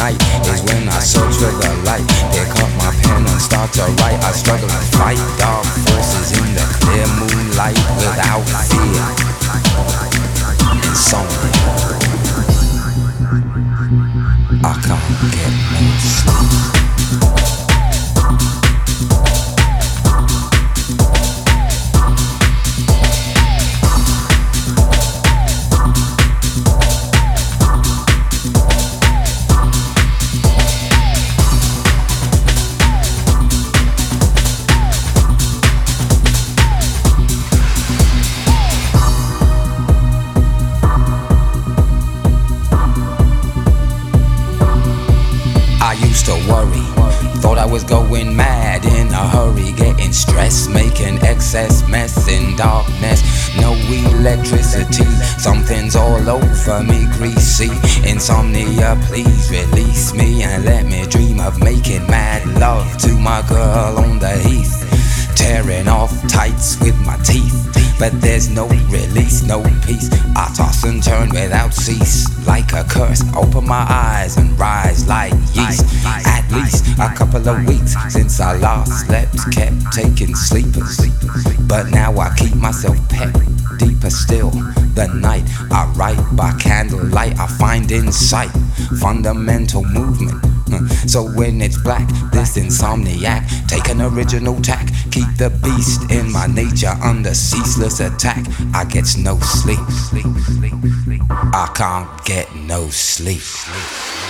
night is when I search for the light. Pick up my pen and start to write. I struggle to fight dark forces in the clear moonlight without fear. Insomnia, I can't get no sleep. To worry, thought I was going mad in a hurry, getting stressed, making excess mess in darkness. No electricity, something's all over me, greasy. Insomnia, please release me and let me dream of making mad love to my girl on the heath, tearing off tights with my teeth. But there's no release, no peace. I toss and turn without cease, like a curse. Open my eyes and rise like yeast. At least a couple of weeks since I last slept, kept taking sleepers. But now I keep myself pet. Deeper still, the night I write by candlelight. I find insight, fundamental movement. So when it's black, this insomniac, take an original tack. Keep the beast in my nature under ceaseless attack. I get no sleep. I can't get no sleep.